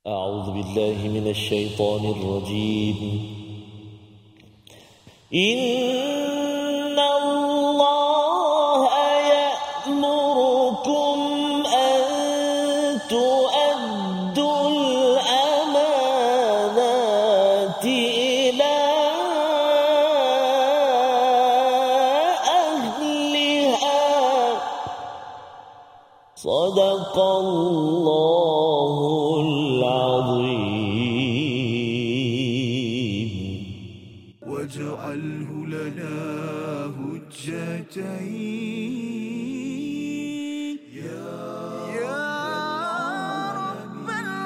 أعوذ بالله من الشيطان الرجيم إن الله يأمركم أن تؤدوا الأمانات إلى أهلها صدق الله العظيم واجعله لنا هجتين يا رب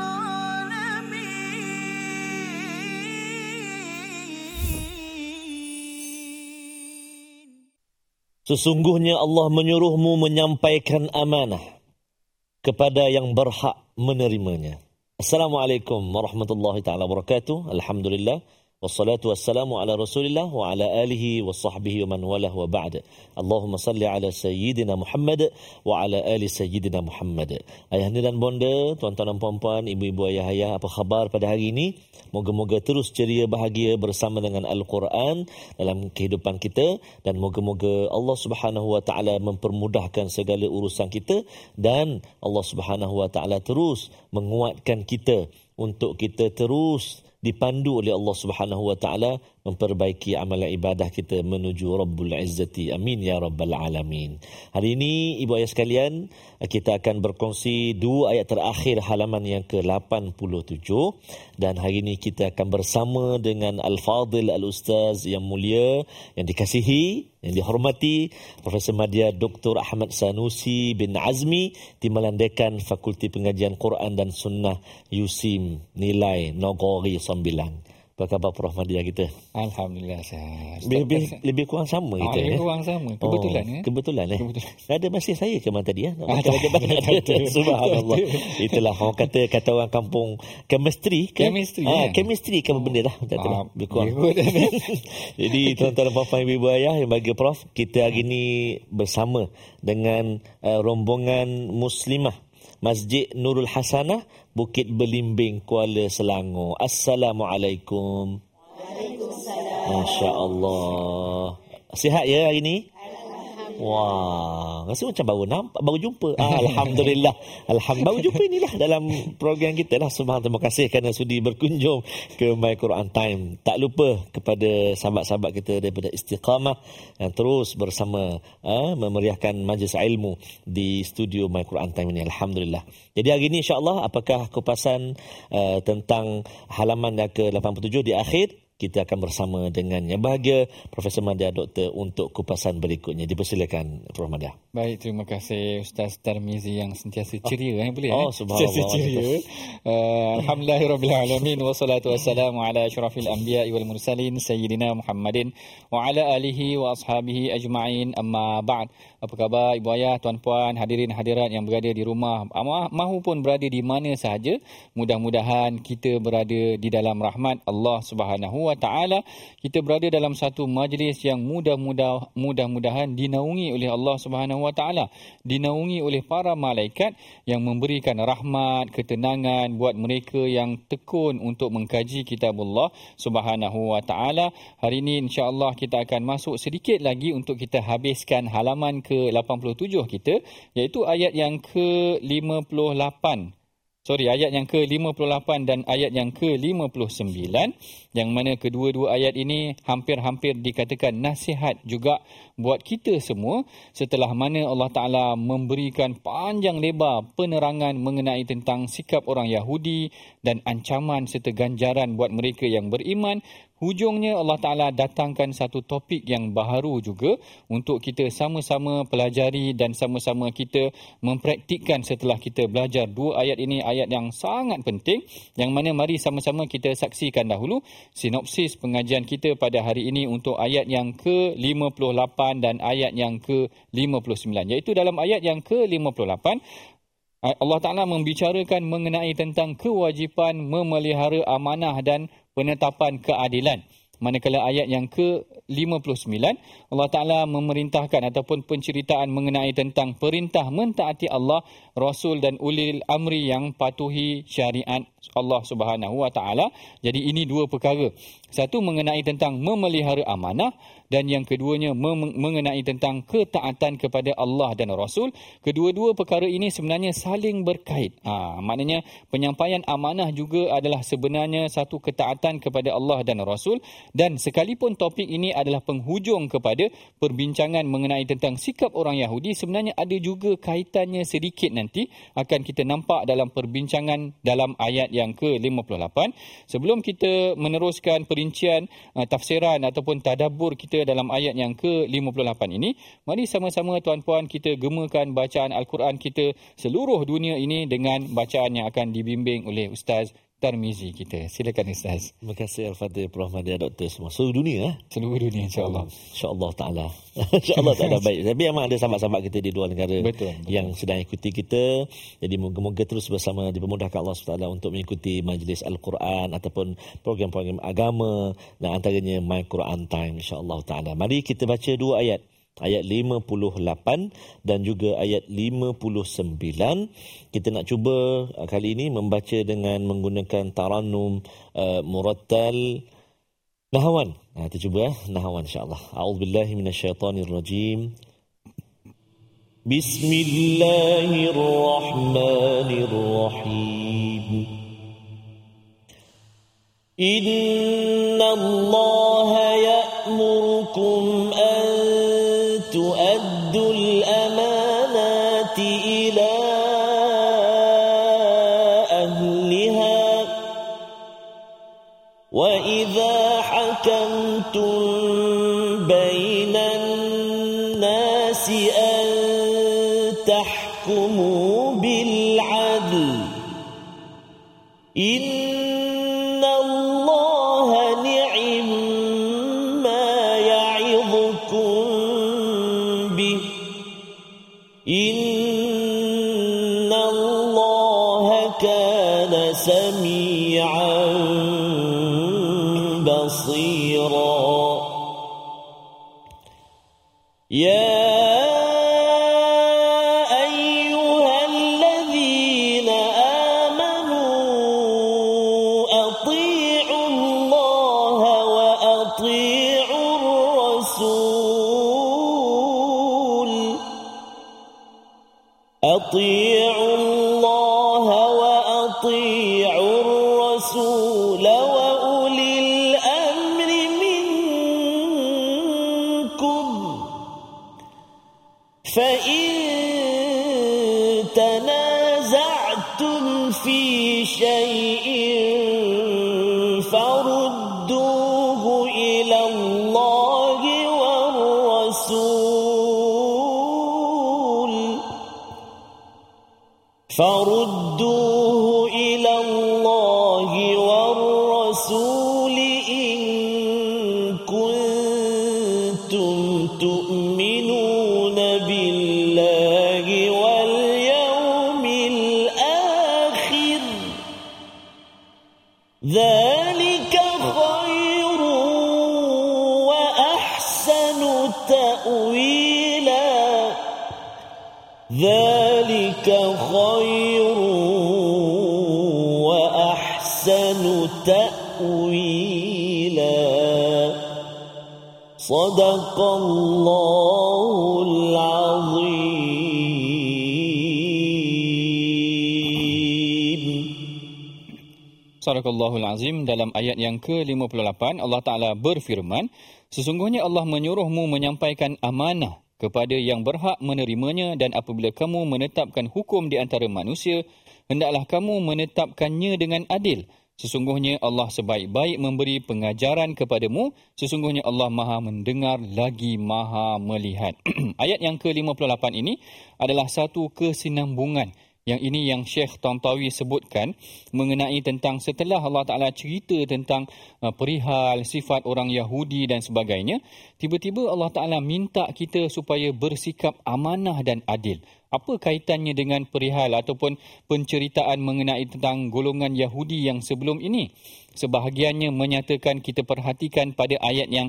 العالمين. Sesungguhnya Allah menyuruhmu menyampaikan amanah kepada yang berhak menerimanya. Assalamualaikum warahmatullahi taala wabarakatuh. Alhamdulillah wassalatu wassalamu ala Rasulillah wa ala alihi wa sahbihi wa man walah wa ba'd. Allahumma salli ala sayyidina Muhammad wa ala ali sayyidina Muhammad. Ayahanda dan bonda, tuan-tuan dan puan-puan, ibu-ibu, ayah-ayah, apa khabar pada hari ini? Moga-moga terus ceria bahagia bersama dengan Al-Quran dalam kehidupan kita, dan moga-moga Allah Subhanahu wa taala mempermudahkan segala urusan kita, dan Allah Subhanahu wa taala terus menguatkan kita untuk kita terus dipandu oleh Allah Subhanahu wa taala memperbaiki amalan ibadah kita menuju Rabbul Izzati. Amin ya rabbal alamin. Hari ini ibu ayah sekalian, kita akan berkongsi dua ayat terakhir halaman yang ke-87, dan hari ini kita akan bersama dengan Al-Fadil Al-Ustaz yang mulia, yang dikasihi, yang dihormati, Profesor Madya Dr. Ahmad Sanusi bin Azmi, Timbalan Dekan Fakulti Pengajian Quran dan Sunnah USIM Nilai Nagori 9. Apa khabar Prof Madya kita? Alhamdulillah sihat. Lebih kurang sama kita. Lebih kurang sama. Kebetulan Kebetulan Kebetulan. Ada masih saya ke mana tadi ya? Subhanallah. Itulah orang kata orang kampung chemistry ke? Chemistry ke benda dah. Lebih kurang. Jadi tuan-tuan dan puan-puan, ibu ayah yang bagi Prof, kita hari ini bersama dengan rombongan muslimah Masjid Nurul Hasanah, Bukit Belimbing, Kuala Selangor. Assalamualaikum. Waalaikumsalam. Masya Allah. Sihat ya hari ini? Wah, rasa macam baru jumpa. Alhamdulillah. Baru jumpa inilah dalam program kita lah. Subhanallah, terima kasih kerana sudi berkunjung ke My Quran Time. Tak lupa kepada sahabat-sahabat kita daripada Istiqamah yang terus bersama memeriahkan majlis ilmu di studio My Quran Time ini. Alhamdulillah. Jadi hari ini insya-Allah, apakah kupasan tentang halaman yang ke-87 di akhir? Kita akan bersama dengan yang bahagia Profesor Madya Doktor untuk kupasan berikutnya. Dipersilakan Prof Madya. Baik, terima kasih Ustaz Tarmizi yang sentiasa ceria. Boleh subhanallah. Sentiasa ceria. Alhamdulillahirabbil alamin, wassalatu wassalamu ala asyrafil anbiya'i wal mursalin sayyidina Muhammadin wa ala alihi wa ashabihi ajma'in, amma ba'd. Apa khabar ibu ayah, tuan-puan, hadirin hadirat yang berada di rumah mahupun berada di mana sahaja? Mudah-mudahan kita berada di dalam rahmat Allah Subhanahu wa taala. Kita berada dalam satu majlis yang mudah-mudahan dinaungi oleh Allah Subhanahu wa taala, dinaungi oleh para malaikat yang memberikan rahmat, ketenangan buat mereka yang tekun untuk mengkaji kitabullah Subhanahu wa taala. Hari ini insya-Allah kita akan masuk sedikit lagi untuk kita habiskan halaman ke-87 kita, iaitu ayat yang ke-58. Ayat yang ke-58 dan ayat yang ke-59, yang mana kedua-dua ayat ini hampir-hampir dikatakan nasihat juga buat kita semua, setelah mana Allah Ta'ala memberikan panjang lebar penerangan mengenai tentang sikap orang Yahudi dan ancaman serta ganjaran buat mereka yang beriman. Hujungnya Allah Ta'ala datangkan satu topik yang baharu juga untuk kita sama-sama pelajari dan sama-sama kita mempraktikkan setelah kita belajar dua ayat ini, ayat yang sangat penting, yang mana mari sama-sama kita saksikan dahulu sinopsis pengajian kita pada hari ini untuk ayat yang ke-58 dan ayat yang ke-59. Iaitu dalam ayat yang ke-58, Allah Ta'ala membicarakan mengenai tentang kewajipan memelihara amanah dan penetapan keadilan. Manakala ayat yang ke-59, Allah Ta'ala memerintahkan ataupun penceritaan mengenai tentang perintah mentaati Allah, Rasul dan ulil amri yang patuhi syariat Allah Subhanahu Wa Taala. Jadi ini dua perkara. Satu mengenai tentang memelihara amanah dan yang keduanya mengenai tentang ketaatan kepada Allah dan Rasul. Kedua-dua perkara ini sebenarnya saling berkait. Maknanya penyampaian amanah juga adalah sebenarnya satu ketaatan kepada Allah dan Rasul, dan sekalipun topik ini adalah penghujung kepada perbincangan mengenai tentang sikap orang Yahudi, sebenarnya ada juga kaitannya sedikit nanti akan kita nampak dalam perbincangan dalam ayat yang ke-58. Sebelum kita meneruskan perincian tafsiran ataupun tadabbur kita dalam ayat yang ke-58 ini, mari sama-sama tuan-puan kita gemakan bacaan Al-Quran kita seluruh dunia ini dengan bacaan yang akan dibimbing oleh Ustaz Tarmizi kita. Silakan Ustaz. Terima kasih Al-Fatih, Prof. Mahdi, Doktor semua. Seluruh dunia. Seluruh dunia insya-Allah. InsyaAllah ta'ala. InsyaAllah ta'ala baik. Tapi memang ada sahabat-sahabat kita di luar negara yang sedang ikuti kita. Jadi moga-moga terus bersama dipermudahkan Allah SWT untuk mengikuti majlis Al-Quran ataupun program-program agama, dan antaranya My Quran Time insya-Allah ta'ala. Mari kita baca dua ayat. Ayat 58 dan juga ayat 59. Kita nak cuba kali ini membaca dengan menggunakan tarannum murattal nahawan. Kita cuba nahawan insya-Allah. A'udzubillahi minasyaitonirrajim. Bismillahirrahmanirrahim. Innallaha ya'murukum تؤدوا الأمانات إلى أهلها وإذا حكمتم بين الناس أن تحكموا بالعدل إن الله نعم ما يعظكم إن الله كان سميعا بصيرا يا أيها الذين آمنوا أطيعوا الله وأطيعوا الرسول أطيعوا الله وأطيعوا الرسول وأولي الأمر منكم فإن تنازعتم في شيء فردوه إلى الله والرسول فردوه إلى الله والرسول إن كنتم تؤمنون بالله واليوم الآخر ذلك خير وأحسن تأويلا ذلك خير وأحسن تأويلا صدق الله العظيم. Sadaqallahul Azim. Dalam ayat yang ke-58 Allah Ta'ala berfirman, sesungguhnya Allah menyuruhmu menyampaikan amanah kepada yang berhak menerimanya, dan apabila kamu menetapkan hukum di antara manusia, hendaklah kamu menetapkannya dengan adil. Sesungguhnya Allah sebaik-baik memberi pengajaran kepadamu. Sesungguhnya Allah Maha mendengar lagi Maha melihat. Ayat yang ke-58 ini adalah satu kesinambungan. Yang ini yang Syekh Tantawi sebutkan mengenai tentang setelah Allah Ta'ala cerita tentang perihal sifat orang Yahudi dan sebagainya, tiba-tiba Allah Ta'ala minta kita supaya bersikap amanah dan adil. Apa kaitannya dengan perihal ataupun penceritaan mengenai tentang golongan Yahudi yang sebelum ini? Sebahagiannya menyatakan, kita perhatikan pada ayat yang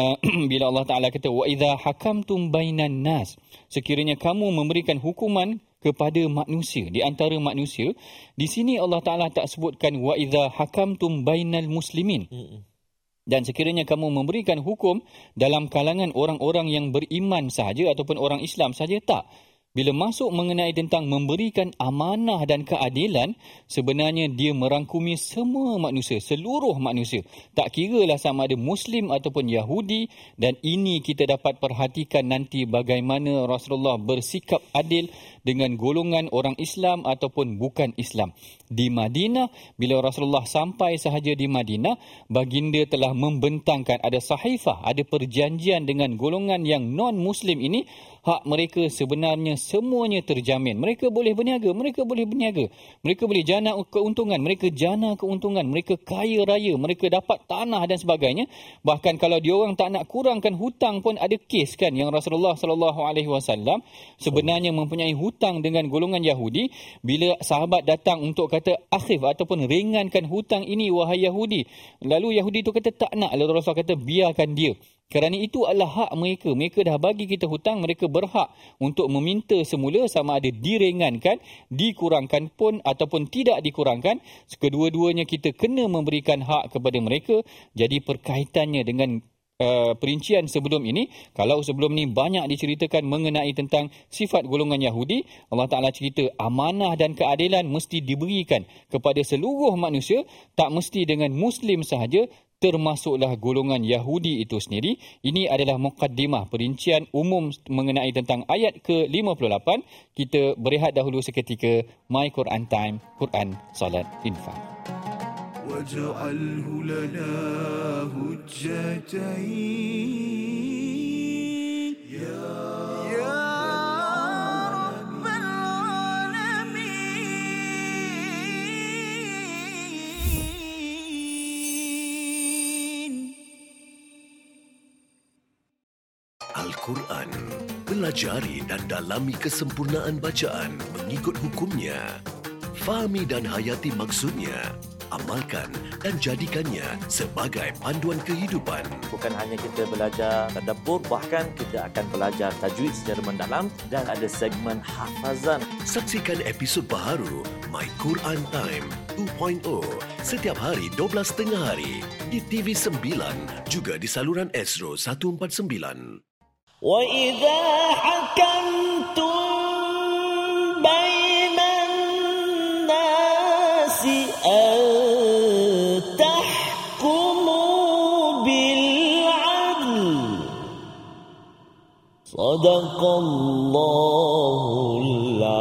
bila Allah Ta'ala kata, وَإِذَا حَكَمْتُمْ بَيْنَ النَّاسِ, sekiranya kamu memberikan hukuman kepada manusia, di antara manusia. Di sini Allah Ta'ala tak sebutkan wa idza hakamtum bainal muslimin. Dan sekiranya kamu memberikan hukum dalam kalangan orang-orang yang beriman sahaja ataupun orang Islam sahaja, tak. Bila masuk mengenai tentang memberikan amanah dan keadilan, sebenarnya dia merangkumi semua manusia, seluruh manusia. Tak kiralah sama ada Muslim ataupun Yahudi. Dan ini kita dapat perhatikan nanti bagaimana Rasulullah bersikap adil dengan golongan orang Islam ataupun bukan Islam. Di Madinah, bila Rasulullah sampai sahaja di Madinah, baginda telah membentangkan, ada sahifah, ada perjanjian dengan golongan yang non-Muslim ini. Hak mereka sebenarnya semuanya terjamin. Mereka boleh berniaga, mereka boleh berniaga. Mereka boleh jana keuntungan, mereka jana keuntungan. Mereka kaya raya, mereka dapat tanah dan sebagainya. Bahkan kalau diorang tak nak kurangkan hutang pun ada kes kan, yang Rasulullah SAW sebenarnya mempunyai hutang dengan golongan Yahudi. Bila sahabat datang untuk kata akhif ataupun ringankan hutang ini wahai Yahudi, lalu Yahudi itu kata tak nak. Lalu Rasulullah kata biarkan dia. Kerana itu adalah hak mereka. Mereka dah bagi kita hutang, mereka berhak untuk meminta semula sama ada diringankan, dikurangkan pun ataupun tidak dikurangkan. Kedua-duanya kita kena memberikan hak kepada mereka. Jadi perkaitannya dengan perincian sebelum ini, kalau sebelum ni banyak diceritakan mengenai tentang sifat golongan Yahudi, Allah Ta'ala cerita amanah dan keadilan mesti diberikan kepada seluruh manusia, tak mesti dengan Muslim sahaja, termasuklah golongan Yahudi itu sendiri. Ini adalah muqaddimah, perincian umum mengenai tentang ayat ke-58. Kita berehat dahulu seketika. My Quran Time, Quran, Salat, Infak. واجعله لنا هجتين يا رب العالمين. Al-Quran, pelajari dan dalami kesempurnaan bacaan mengikut hukumnya. Fahami dan hayati maksudnya. Amalkan dan jadikannya sebagai panduan kehidupan. Bukan hanya kita belajar tadabbur, bahkan kita akan belajar tajwid secara mendalam dan ada segmen hafazan. Saksikan episod baharu My Quran Time 2.0 setiap hari 12.30 hari di TV9 juga di saluran Astro 149. وَإِذَا حَكَمْتُمْ بَيْنَ النَّاسِ أَن تَحْكُمُوا بِالْعَدْلِ صَدَقَ اللَّهُ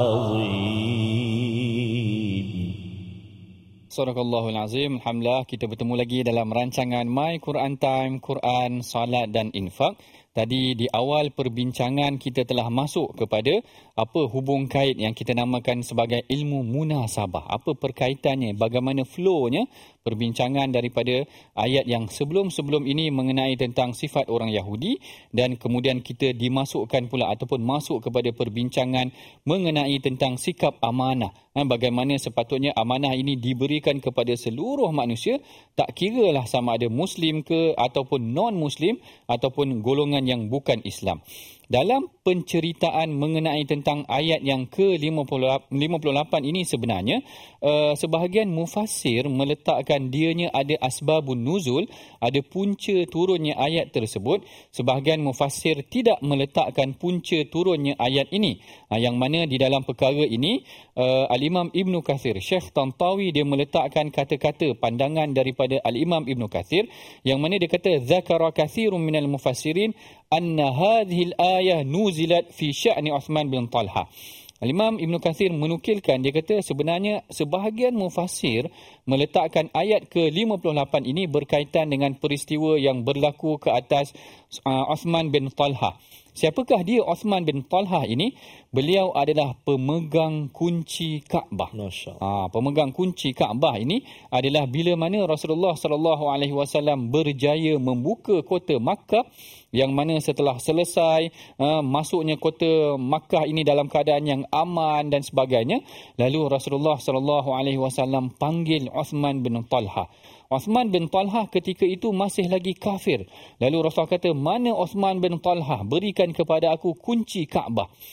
الْعَظِيمُ. Sadaqallahul Azim. Alhamdulillah, kita bertemu lagi dalam rancangan My Quran Time, Quran, Salat dan Infak. Tadi di awal perbincangan kita telah masuk kepada apa hubung kait yang kita namakan sebagai ilmu munasabah. Apa perkaitannya, bagaimana flownya perbincangan daripada ayat yang sebelum-sebelum ini mengenai tentang sifat orang Yahudi, dan kemudian kita dimasukkan pula ataupun masuk kepada perbincangan mengenai tentang sikap amanah. Bagaimana sepatutnya amanah ini diberikan kepada seluruh manusia, tak kiralah sama ada Muslim ke ataupun non-Muslim ataupun golongan yang bukan Islam. Dalam penceritaan mengenai tentang ayat yang ke-58 ini sebenarnya, sebahagian mufassir meletakkan dianya ada asbabun nuzul, ada punca turunnya ayat tersebut. Sebahagian mufassir tidak meletakkan punca turunnya ayat ini. Yang mana di dalam perkara ini, Al-Imam Ibn Kathir, Syekh Tantawi, dia meletakkan kata-kata pandangan daripada Al-Imam Ibn Kathir, yang mana dia kata, "Zakara kathirun minal mufassirin anna hadhil ayah nuzilat fi sya'ni Uthman bin Talha." Al-Imam Ibn Kathir menukilkan, dia kata sebenarnya sebahagian mufassir meletakkan ayat ke-58 ini berkaitan dengan peristiwa yang berlaku ke atas Uthman bin Talha. Siapakah dia Uthman bin Talha ini? Beliau adalah pemegang kunci Kaabah. Pemegang kunci Kaabah ini adalah bila mana Rasulullah SAW berjaya membuka kota Makkah, yang mana setelah selesai masuknya kota Makkah ini dalam keadaan yang aman dan sebagainya, lalu Rasulullah SAW panggil Uthman bin Talha. Uthman bin Talha ketika itu masih lagi kafir. Lalu Rasulullah kata, "Mana Uthman bin Talha? Berikan kepada aku kunci Kaabah." Lalu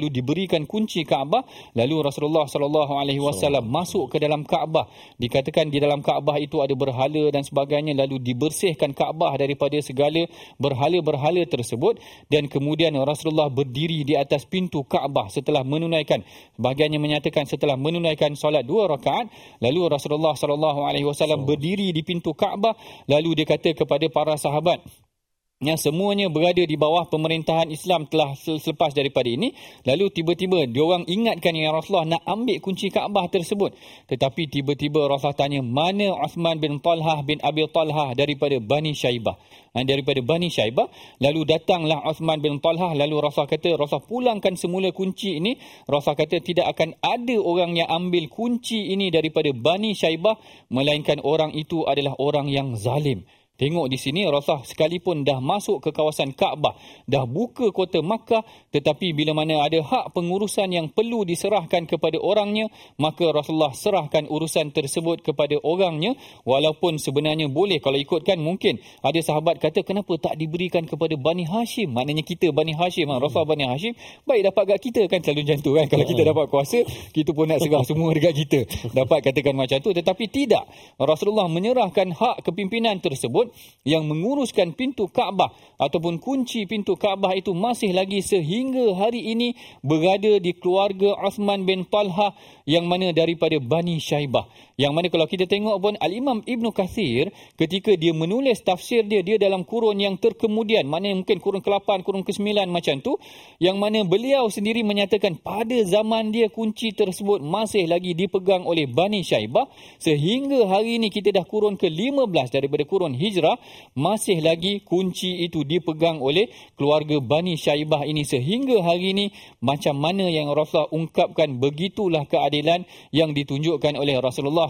lalu diberikan kunci Kaabah, lalu Rasulullah SAW masuk ke dalam Kaabah. Dikatakan di dalam Kaabah itu ada berhala dan sebagainya, lalu dibersihkan Kaabah daripada segala berhala-berhala tersebut, dan kemudian Rasulullah berdiri di atas pintu Kaabah setelah menunaikan, sebahagiannya menyatakan setelah menunaikan solat 2 rakaat, lalu Rasulullah SAW berdiri di pintu Kaabah, lalu dia kata kepada para sahabat yang semuanya berada di bawah pemerintahan Islam telah selepas daripada ini, lalu tiba-tiba diorang ingatkan ya Rasulullah nak ambil kunci Kaabah tersebut, tetapi tiba-tiba Rasulullah tanya, mana Uthman bin Talhah bin Abi Talhah daripada Bani Syaibah, lalu datanglah Uthman bin Talhah, lalu Rasulullah kata, Rasulullah pulangkan semula kunci ini. Rasulullah kata tidak akan ada orang yang ambil kunci ini daripada Bani Syaibah, melainkan orang itu adalah orang yang zalim. Tengok di sini, Rasulullah sekalipun dah masuk ke kawasan Kaabah, dah buka kota Makkah, tetapi bila mana ada hak pengurusan yang perlu diserahkan kepada orangnya, maka Rasulullah serahkan urusan tersebut kepada orangnya, walaupun sebenarnya boleh, kalau ikutkan mungkin ada sahabat kata kenapa tak diberikan kepada Bani Hashim, maknanya kita Bani Hashim, Rasulullah Bani Hashim, baik dapat kat kita kan, selalu macam tu kan, kalau kita dapat kuasa, kita pun nak serah semua dekat kita, dapat katakan macam tu, tetapi tidak. Rasulullah menyerahkan hak kepimpinan tersebut, yang menguruskan pintu Kaabah ataupun kunci pintu Kaabah itu masih lagi sehingga hari ini berada di keluarga Uthman bin Talhah yang mana daripada Bani Syaibah. Yang mana kalau kita tengok pun Al-Imam Ibn Kathir ketika dia menulis tafsir dia dalam kurun yang terkemudian, mana mungkin kurun ke-8, kurun ke-9 macam tu, yang mana beliau sendiri menyatakan pada zaman dia kunci tersebut masih lagi dipegang oleh Bani Syaibah, sehingga hari ini kita dah kurun ke-15 daripada kurun Hijrah, masih lagi kunci itu dipegang oleh keluarga Bani Syaibah ini sehingga hari ini. Macam mana yang Rasulullah ungkapkan, begitulah keadilan yang ditunjukkan oleh Rasulullah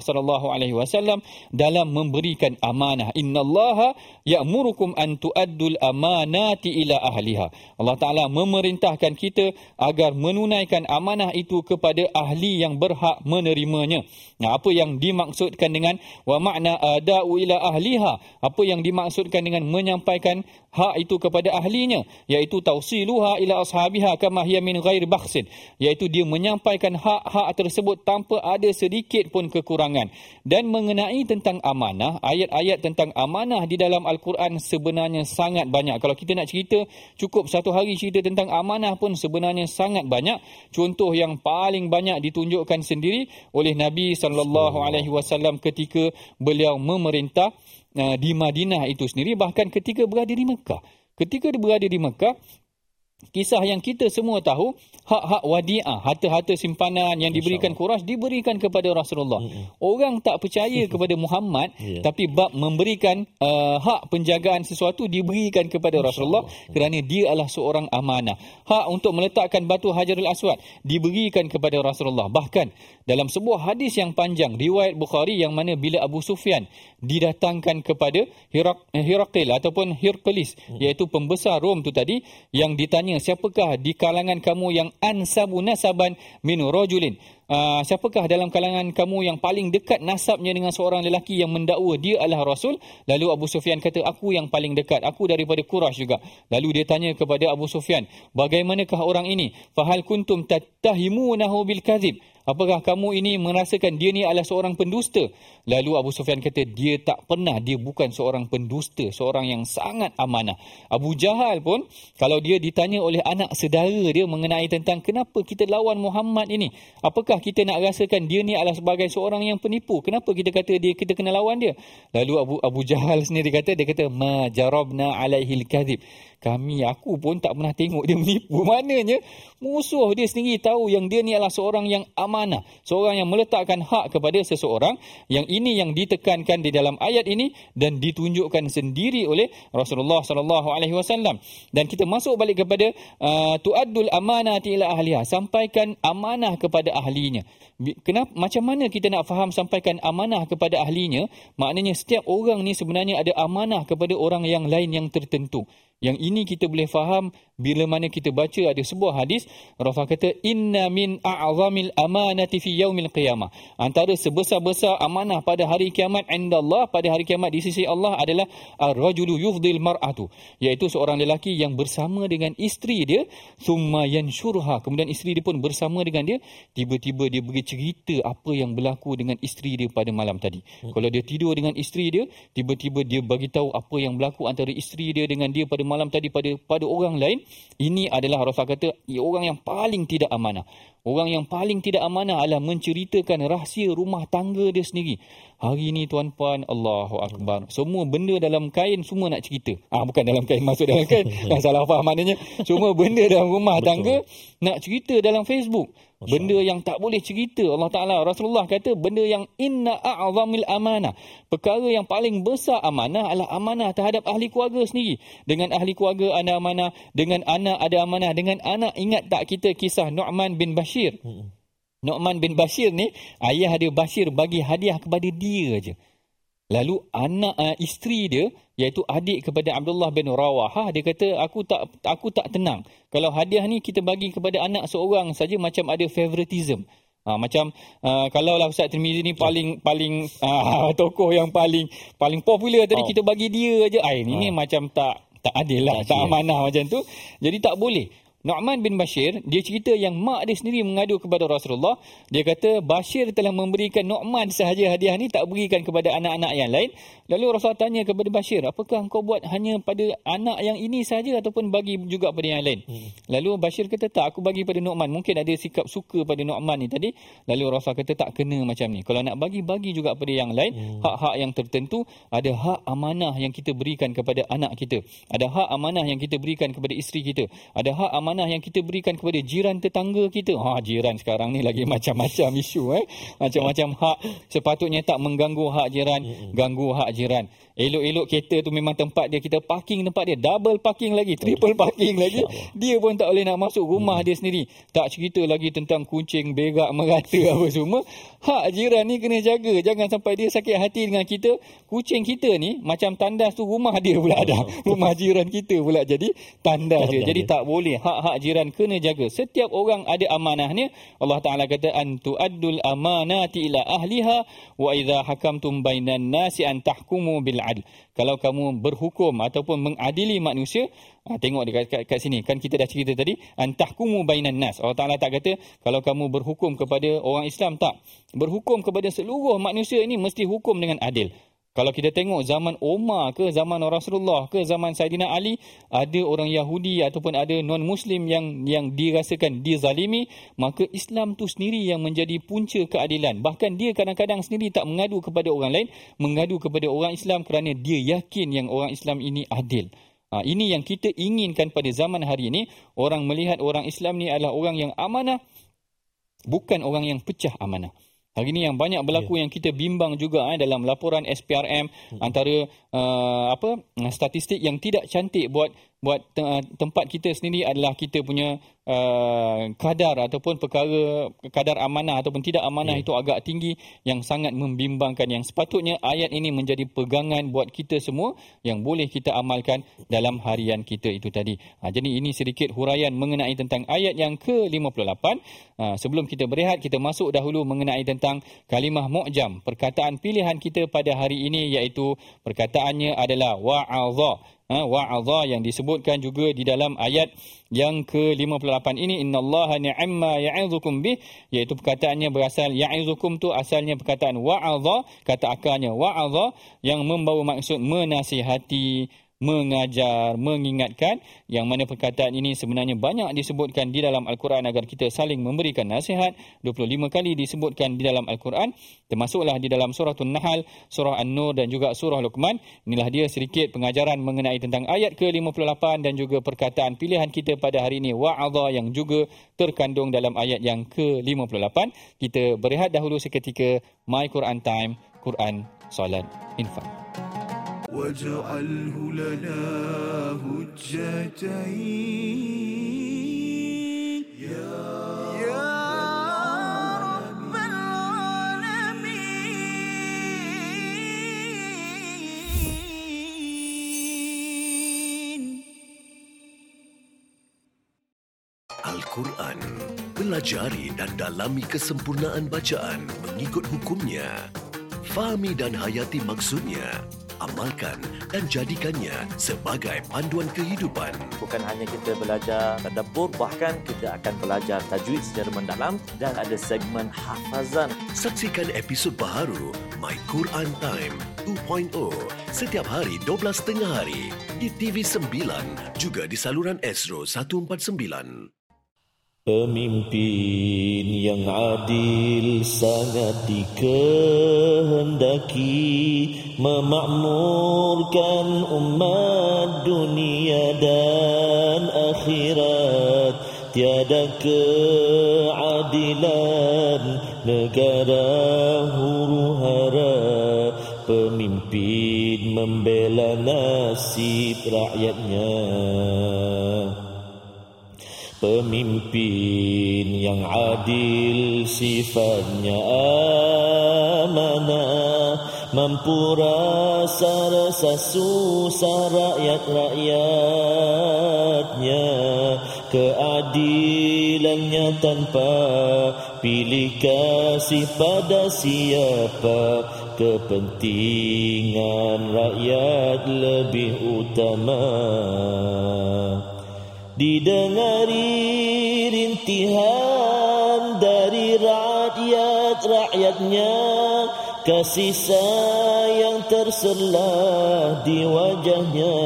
SAW dalam memberikan amanah. Innallaha ya'murukum an tu'addul amanati ila ahliha. Allah Ta'ala memerintahkan kita agar menunaikan amanah itu kepada ahli yang berhak menerimanya. Nah, apa yang dimaksudkan dengan wa ma'na ada'u ila ahliha? Apa yang dimaksudkan dengan menyampaikan hak itu kepada ahlinya, iaitu tausiluha ila ashabiha kama hiya min ghairi bakhsin, iaitu dia menyampaikan hak-hak tersebut tanpa ada sedikit pun kekurangan. Dan mengenai tentang amanah, ayat-ayat tentang amanah di dalam Al-Quran sebenarnya sangat banyak. Kalau kita nak cerita, cukup satu hari cerita tentang amanah pun sebenarnya sangat banyak. Contoh yang paling banyak ditunjukkan sendiri oleh Nabi SAW ketika beliau memerintah di Madinah itu sendiri, bahkan ketika berada di Mekah. Ketika dia berada di Mekah, kisah yang kita semua tahu, hak-hak wadi'ah, harta-harta simpanan yang diberikan Quraisy diberikan kepada Rasulullah. Orang tak percaya kepada Muhammad, tapi bab memberikan hak penjagaan sesuatu diberikan kepada Rasulullah kerana dia adalah seorang amanah. Hak untuk meletakkan batu Hajarul Aswad diberikan kepada Rasulullah. Bahkan dalam sebuah hadis yang panjang, riwayat Bukhari, yang mana bila Abu Sufyan didatangkan kepada Herakl ataupun Hercules, iaitu pembesar Rom tu tadi, yang ditanya, siapakah di kalangan kamu yang ansabu nasaban min rajulin, siapakah dalam kalangan kamu yang paling dekat nasabnya dengan seorang lelaki yang mendakwa dia adalah Rasul? Lalu Abu Sufyan kata, aku yang paling dekat, aku daripada Quraisy juga. Lalu dia tanya kepada Abu Sufyan, bagaimanakah orang ini? Fahal kuntum tattahimunahu bil kadzib, apakah kamu ini merasakan dia ni adalah seorang pendusta? Lalu Abu Sufyan kata, dia tak pernah, dia bukan seorang pendusta, seorang yang sangat amanah. Abu Jahal pun, kalau dia ditanya oleh anak saudara dia mengenai tentang kenapa kita lawan Muhammad ini, apakah kita nak rasakan dia ni adalah sebagai seorang yang penipu, kenapa kita kata kita kena lawan dia? Lalu Abu Jahal sendiri kata, dia kata, ma jarabna alaihil kadzib, aku pun tak pernah tengok dia menipu. Maknanya musuh dia sendiri tahu yang dia ni adalah seorang yang amanah, seorang yang meletakkan hak kepada seseorang. Yang ini yang ditekankan di dalam ayat ini dan ditunjukkan sendiri oleh Rasulullah SAW. Dan kita masuk balik kepada tu'addul amanati ila ahliha, sampaikan amanah kepada ahlinya. Kenapa, macam mana kita nak faham sampaikan amanah kepada ahlinya? Maknanya setiap orang ni sebenarnya ada amanah kepada orang yang lain yang tertentu. Yang ini kita boleh faham bila mana kita baca ada sebuah hadis, Rasul kata inna min a'zamil amanati fi yaumil qiyamah. Antara sebesar-besar amanah pada hari kiamat indallah, pada hari kiamat di sisi Allah adalah ar-rajulu yufdil mar'atu, iaitu seorang lelaki yang bersama dengan isteri dia, thumma yanshurha, kemudian isteri dia pun bersama dengan dia, tiba-tiba dia bagi cerita apa yang berlaku dengan isteri dia pada malam tadi. Kalau dia tidur dengan isteri dia, tiba-tiba dia bagi tahu apa yang berlaku antara isteri dia dengan dia pada malam tadi pada orang lain. Ini adalah Rasul kata orang yang paling tidak amanah. Orang yang paling tidak amanah adalah menceritakan rahsia rumah tangga dia sendiri. Hari ni tuan-puan, Allahu Akbar, semua benda dalam kain semua nak cerita. Bukan dalam kain, masuk dalam kain. Salah faham maknanya. Semua benda dalam rumah tangga nak cerita dalam Facebook. Benda yang tak boleh cerita. Allah Ta'ala, Rasulullah kata benda yang inna a'zamil amanah. Perkara yang paling besar amanah adalah amanah terhadap ahli keluarga sendiri. Dengan ahli keluarga ada amanah, dengan anak ada amanah, dengan anak. Ingat tak kita kisah Nu'man bin Bashir? Nu'man bin Bashir ni, ayah dia Bashir bagi hadiah kepada dia aja. Lalu anak isteri dia, iaitu adik kepada Abdullah bin Rawahah, dia kata aku tak tenang. Kalau hadiah ni kita bagi kepada anak seorang saja macam ada favoritism. Macam kalaulah Ustaz Tirmizi ni paling tokoh yang paling popular tadi, kita bagi dia aja. Ini macam tak adil lah, tak amanah macam tu. Jadi tak boleh. Nu'man bin Bashir, dia cerita yang mak dia sendiri mengadu kepada Rasulullah. Dia kata Bashir telah memberikan Nu'man sahaja hadiah ni, tak berikan kepada anak-anak yang lain. Lalu Rasulullah tanya kepada Bashir, apakah engkau buat hanya pada anak yang ini saja ataupun bagi juga pada yang lain? Lalu Bashir kata, tak, aku bagi pada Nu'man. Mungkin ada sikap suka pada Nu'man ni tadi. Lalu Rasulullah kata, tak kena macam ni. Kalau nak bagi juga pada yang lain. Hak-hak yang tertentu. Ada hak amanah yang kita berikan kepada anak kita. Ada hak amanah yang kita berikan kepada isteri kita. Ada hak amanah yang kita berikan kepada jiran tetangga kita. Jiran sekarang ni lagi macam-macam isu. Macam-macam hak. Sepatutnya tak mengganggu hak jiran, ganggu hak jiran. Elok-elok kereta tu memang tempat dia, kita parking tempat dia, double parking lagi, triple parking lagi. Dia pun tak boleh nak masuk rumah dia sendiri. Tak cerita lagi tentang kucing, berak, merata apa semua. Hak jiran ni kena jaga. Jangan sampai dia sakit hati dengan kita. Kucing kita ni macam tandas tu, rumah dia pula ada. Rumah jiran kita pula jadi tandas dia. Jadi tak boleh. Hak-hak jiran kena jaga. Setiap orang ada amanahnya. Allah Ta'ala kata, antu addul amanati ila ahliha wa idha hakamtum bainan nasi an tahkumu bil adl. Kalau kamu berhukum ataupun mengadili manusia, tengok dekat sini, kan kita dah cerita tadi, antahkumu bainan nas. Allah Ta'ala tak kata kalau kamu berhukum kepada orang Islam, tak. Berhukum kepada seluruh manusia ini mesti hukum dengan adil. Kalau kita tengok zaman Umar ke, zaman Rasulullah ke, zaman Saidina Ali, ada orang Yahudi ataupun ada non-Muslim yang dirasakan dizalimi, maka Islam tu sendiri yang menjadi punca keadilan. Bahkan dia kadang-kadang sendiri tak mengadu kepada orang lain, mengadu kepada orang Islam kerana dia yakin yang orang Islam ini adil. Ini yang kita inginkan pada zaman hari ini. Orang melihat orang Islam ni adalah orang yang amanah, bukan orang yang pecah amanah. Hari ini yang banyak berlaku yang kita bimbang juga dalam laporan SPRM, antara statistik yang tidak cantik buat tempat kita sendiri adalah kita punya kadar ataupun kadar amanah ataupun tidak amanah itu agak tinggi, yang sangat membimbangkan, yang sepatutnya ayat ini menjadi pegangan buat kita semua yang boleh kita amalkan dalam harian kita itu tadi. Jadi ini sedikit huraian mengenai tentang ayat yang ke-58. Sebelum kita berehat, kita masuk dahulu mengenai tentang kalimah mu'jam, perkataan pilihan kita pada hari ini, iaitu perkataannya adalah wa'adha. Wa'adha yang disebutkan juga di dalam ayat yang ke-58 ini, innallaha ni'amma ya'izukum bih, iaitu perkataannya berasal, ya'izukum tu asalnya perkataan wa'adha, kata akarnya wa'adha, yang membawa maksud menasihati, mengajar, mengingatkan, yang mana perkataan ini sebenarnya banyak disebutkan di dalam Al-Quran agar kita saling memberikan nasihat. 25 kali disebutkan di dalam Al-Quran, termasuklah di dalam surah An-Nahl, surah An-Nur dan juga surah Luqman. Inilah dia sedikit pengajaran mengenai tentang ayat ke-58 dan juga perkataan pilihan kita pada hari ini, wa'adha, yang juga terkandung dalam ayat yang ke-58. Kita berehat dahulu seketika. My Quran Time, Quran, Salat, Infak. واجعله لنا هجتين يا رب العالمين. Al-Quran. Pelajari dan dalami kesempurnaan bacaan mengikut hukumnya. Fahami dan hayati maksudnya. Amalkan dan jadikannya sebagai panduan kehidupan. Bukan hanya kita belajar tadabbur, bahkan kita akan belajar tajwid secara mendalam dan ada segmen hafazan. Saksikan episod baharu My Quran Time 2.0 setiap hari 12.30 hari di TV9 juga di saluran Astro 149. Pemimpin yang adil sangat dikehendaki, memakmurkan umat dunia dan akhirat. Tiada keadilan negara huru-hara. Pemimpin membela nasib rakyatnya. Pemimpin yang adil sifatnya amanah, mampu rasa susah rakyat-rakyatnya. Keadilannya tanpa pilih kasih pada siapa, kepentingan rakyat lebih utama. Didengari rintihan dari rakyatnya, kasih sayang terselah di wajahnya.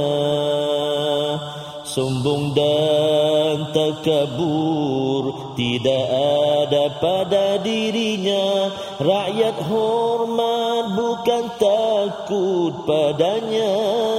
Sombong dan takabur tidak ada pada dirinya. Rakyat hormat bukan takut padanya.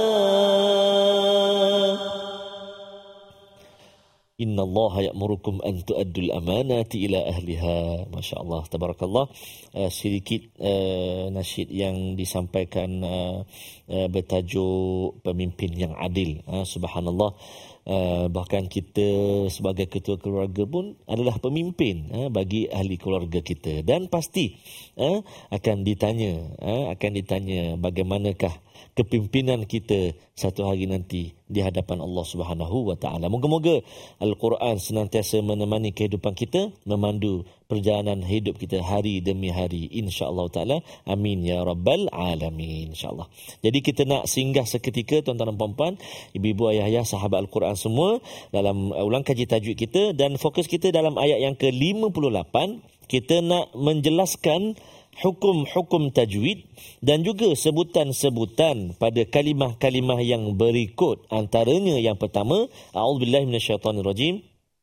Inna Allah ya'murukum an tu'addul amanati ila ahliha. Masya Allah, tabarakallah. Sedikit nasyid yang disampaikan bertajuk pemimpin yang adil. Subhanallah. Bahkan kita sebagai ketua keluarga pun adalah pemimpin bagi ahli keluarga kita. Dan pasti akan ditanya bagaimanakah kepimpinan kita satu hari nanti di hadapan Allah Subhanahu wa taala. Moga-moga Al-Quran senantiasa menemani kehidupan kita, memandu perjalanan hidup kita hari demi hari, insya-Allah taala. Amin ya rabbal alamin, insya-Allah. Jadi kita nak singgah seketika, tuan-tuan dan puan-puan, ibu-ibu, ayah-ayah, sahabat Al-Quran semua, dalam ulang kaji tajwid kita, dan fokus kita dalam ayat yang ke-58. Kita nak menjelaskan hukum-hukum tajwid dan juga sebutan-sebutan pada kalimah-kalimah yang berikut. Antaranya yang pertama, a'udzubillahi minasyaitonirrajim.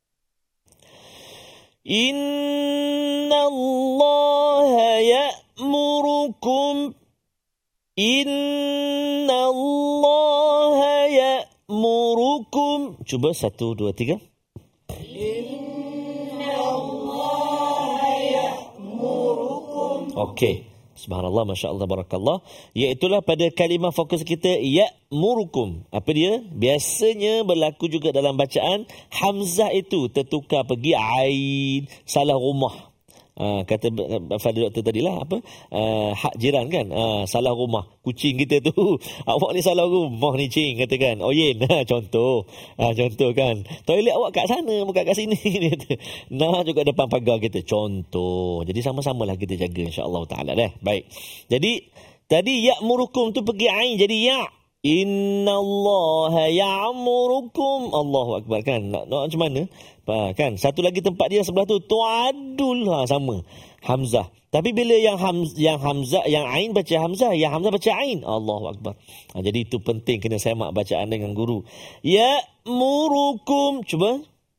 Innallaha ya'murukum Cuba 1, 2, 3. Okey. Subhanallah, Masya Allah, Barakallah. Iaitulah pada kalimah fokus kita, ya'murukum. Apa dia? Biasanya berlaku juga dalam bacaan, hamzah itu tertukar pergi ain, salah rumah. Kata Fadil Doktor tadilah, apa? Hak jiran kan? Salah rumah. Kucing kita tu, awak ni salah rumah ni, cing, katakan. Oh yen, contoh. Contoh kan. Toilet awak kat sana, bukan kat sini. Nah, juga depan pagar kita. Contoh. Jadi sama-samalah kita jaga, insya-Allah taala dah. Baik. Jadi tadi ya'murukum tu pergi ain jadi ya'. Innallaha ya'murukum. Allahu akbar, kan? Nak macam mana? Kan? Satu lagi tempat dia sebelah tu, tu'adul, sama. Hamzah. Tapi bila yang hamzah, yang ain baca hamzah, yang hamzah baca ain. Allahu akbar. Jadi itu penting kena semak bacaan dengan guru. Ya'murukum. Cuba.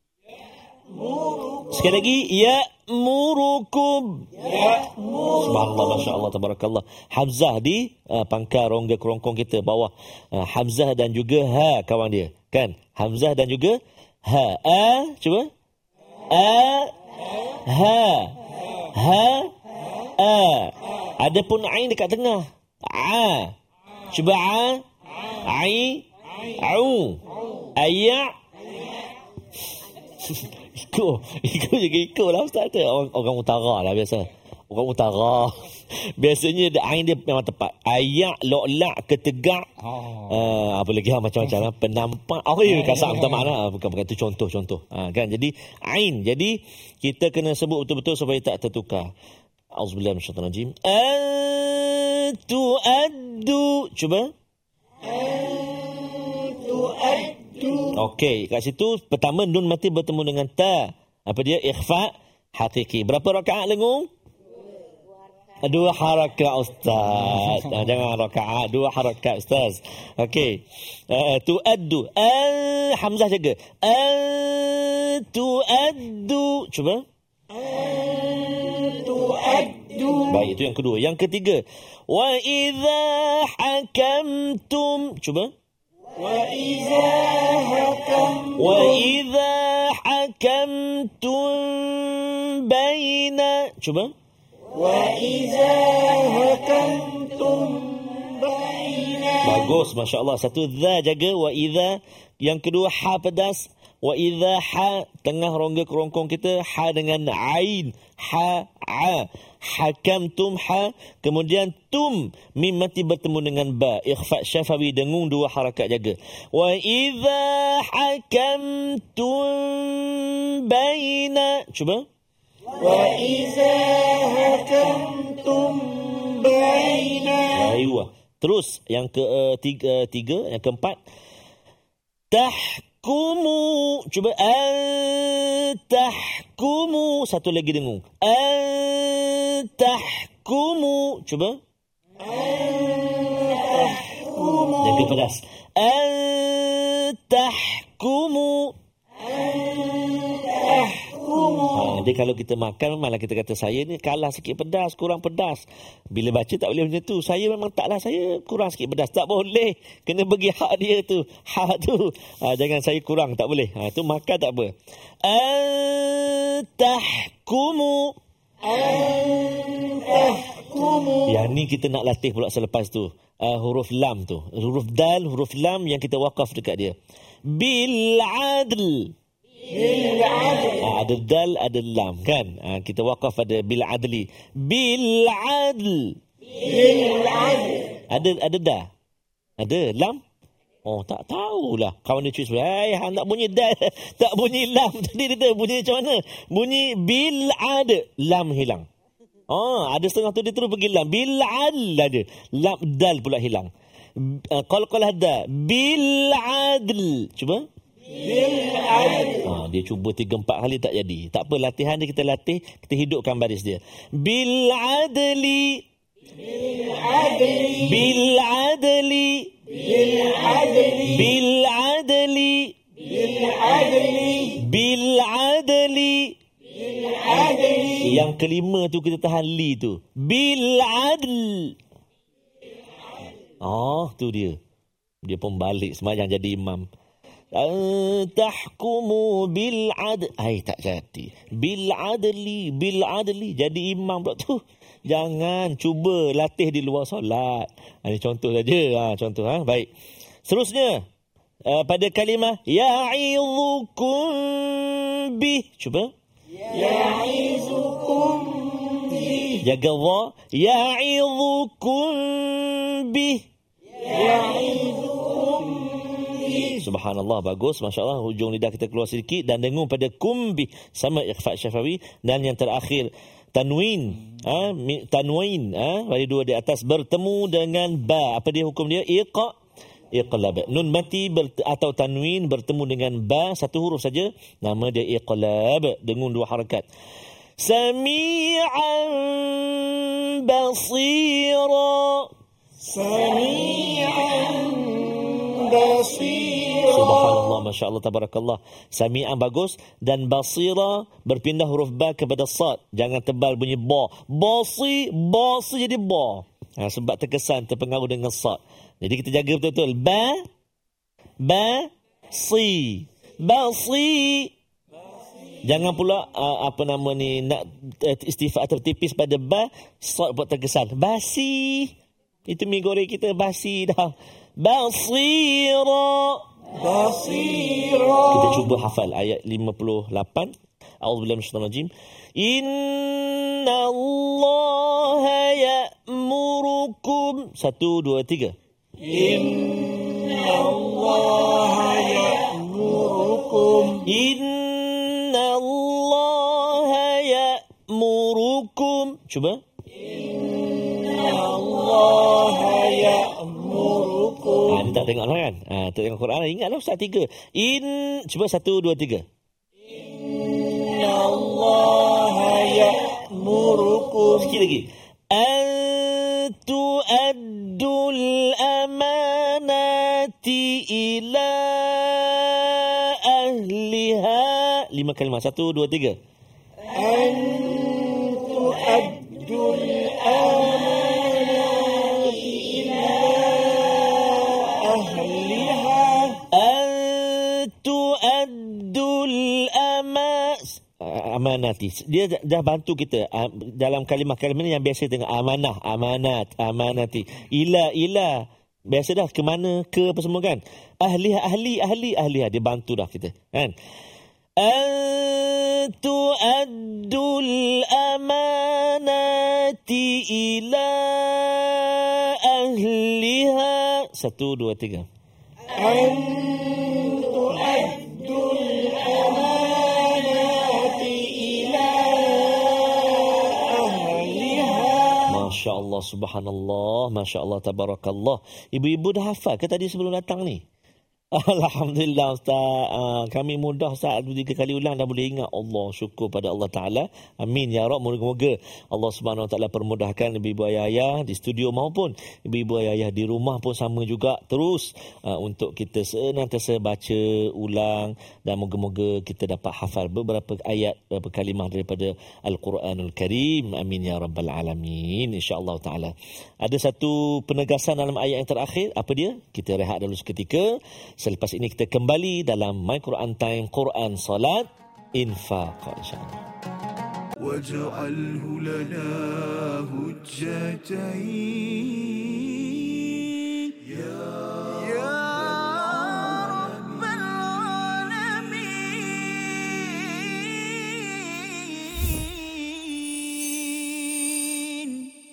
Sekali lagi, ya'murukum. Subhanallah, masya-Allah, tabarakallah. Hamzah di pangkal rongga kerongkong kita bawah. Hamzah dan juga ha kawan dia, kan? Hamzah dan juga ha. Cuba. Ha. Adapun ain dekat tengah. Cuba ai, au, ayya. Ikut lah Ustaz tu. Orang utara lah biasa. orang utara. Biasanya ain dia memang tepat. Ayak, lo'lak, ketegak. Apa lagi macam-macam lah. Penampak. Kasar minta maaf lah. Bukan itu contoh-contoh. Kan? Jadi ain. Jadi kita kena sebut betul-betul supaya tak tertukar. Auzubillahi minasyaitanir rajim. Tu'addu. Cuba. Okey, kat situ pertama nun mati bertemu dengan ta. Apa dia? Ikhfa hakiki. Berapa rakaat lengung? 2 harakat ustaz. Jangan rakaat, 2 harakat ustaz. Okey. Tu'addu. Hamzah jaga. Tu'addu. Cuba. Tu'addu. Baik, itu yang kedua. Yang ketiga. Wa idza hakamtum. Cuba. وَإِذَا حَكَمْتُمْ بَيْنَ. Cuba. وَإِذَا حَكَمْتُمْ بَيْنَ. Bagus, Masya Allah. Satu dha jaga. وَإِذَا. Yang kedua ha pedas. وَإِذَا ha tengah rongga kerongkong kita. Ha dengan ain. Ha a. Hakamtum ha. Kemudian tum mim mati bertemu dengan ba. Ikhfa syafawi dengung 2 harakat jaga. Wa idza hakamtum baina. Cuba. Wa idza hakamtum baina. Aywa. Terus yang ketiga, yang keempat. Tahkumu. Cuba. Tahkumu. Satu lagi dengung. Tahkumu. Cuba. Jaga pedas. Tahkumu. Dia kalau kita makan, malah kita kata saya ni kalah sikit pedas, kurang pedas. Bila baca tak boleh macam tu. Saya memang taklah, saya kurang sikit pedas. Tak boleh. Kena bagi hak dia tu. Hak tu. Jangan saya kurang, tak boleh. Itu makan tak apa. Tahkumu. Yang ni kita nak latih pula selepas tu. Huruf lam tu. Huruf dal, huruf lam yang kita wakaf dekat dia. Bil adl. Ada dal, ada lam kan. Kita wakaf pada bil adli. Bil adl. Ada dah. Ada lam. Tak tahulah. Kawan dia cuit sebelah. Tak bunyi dal. Tak bunyi lam. Tadi dia bunyi macam mana? Bunyi bil ad. Lam hilang. Ada setengah tu dia terus pergi lam. Bil adl ada. Lam dal pula hilang. Qalqalah da. Bil adl. Cuba. Dia cuba 3-4 kali tak jadi. Tak apa, latihan dia kita latih, kita hidupkan baris dia. Bil adli. Bil adli. Bil adli. Bil adli. Bil adli. Yang kelima tu kita tahan li tu. Bil adl. Tu dia. Dia pun balik sembahyang jadi imam. Tahkumu bil adl. Tak jadi. Bil adli. Bil adli. Jadi imam pula tu. Jangan. Cuba latih di luar solat. Ini contoh saja. Contoh. Baik. Seterusnya. Pada kalimah. Ya'izukum bih. Cuba. Ya'izukum bih. Jaga wa. Ya'izukum bih. Ya'izukum. Subhanallah, bagus, Masya Allah. Hujung lidah kita keluar sedikit. Dan dengung pada kumbi sama ikhfa syafawi. Dan yang terakhir tanwin. Tanwin pada 2 di atas bertemu dengan ba. Apa dia hukum dia? Iqlab. Nun mati atau tanwin bertemu dengan ba, satu huruf saja, nama dia iqlab. Dengung 2 harakat. Sami'an basira. Sami'an basira. Subhanallah, Masya Allah, tabarakallah. Sami'an bagus. Dan basira berpindah huruf ba kepada sad. Jangan tebal bunyi ba. Basi jadi ba. Sebab terkesan, terpengaruh dengan sad. Jadi kita jaga betul-betul. Basi. Jangan pula nak istifa tertipis pada ba, sad buat terkesan. Basi. Itu mi goreng kita basi dah. Basira. Kita cuba hafal ayat 58. A'udzubillahi minasyaitonir rajim. Innallaha ya'murukum. 1 2 3. Innallaha ya'murukum. Innallaha ya'murukum. Cuba. Innallaha ya'murukum. Tak tengok kan? Tak tengok Quran. Ingatlah Ustaz 3. Cuba 1 2 3. Innallaha ya'murukum. Sikit lagi. Antu addul amanati ila ahliha. 5 kalimah. 1 2 3. Antu addul amanati ila ahliha. Antu addul amanati. Dia dah bantu kita dalam kalimah-kalimah yang biasa tengok amanah, amanat, amanati. Ila biasa dah ke mana, ke apa semua kan. Ahliha dia bantu dah kita kan. Antu addul amanati ila ahliha. 1 2 3. Antu addul amanati ila ahliha. Masya Allah, subhanallah, Masya Allah, tabarakallah. Ibu-ibu dah hafal ke tadi sebelum datang ni? Alhamdulillah Ustaz. Kami mudah Ustaz 2-3 kali ulang dah boleh ingat. Allah, syukur pada Allah Ta'ala. Amin ya Rabb. Moga-moga Allah Subhanahu Wa Ta'ala permudahkan ibu-ibu ayah-ayah di studio maupun ibu-ibu ayah-ayah di rumah pun sama juga. Terus untuk kita senantiasa baca ulang dan moga-moga kita dapat hafal beberapa ayat, beberapa kalimah daripada Al-Quranul Karim. Amin ya Rabbal Alamin. InsyaAllah Ta'ala. Ada satu penegasan dalam ayat yang terakhir. Apa dia? Kita rehat dulu seketika. Selepas ini kita kembali dalam My Quran Time, Quran, Salat, Infaq, insyaAllah. واجعله لنا هجتين يا رب العالمين.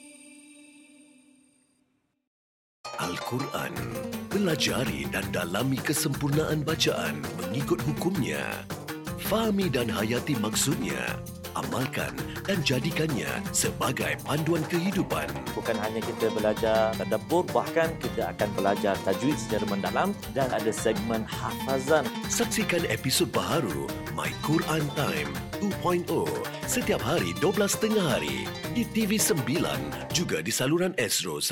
Al-Quran. Pelajari dan dalami kesempurnaan bacaan mengikut hukumnya. Fahami dan hayati maksudnya. Amalkan dan jadikannya sebagai panduan kehidupan. Bukan hanya kita belajar tadabbur, bahkan kita akan belajar tajwid secara mendalam dan ada segmen hafazan. Saksikan episod baharu My Quran Time 2.0 setiap hari 12.30 hari di TV9 juga di saluran Astro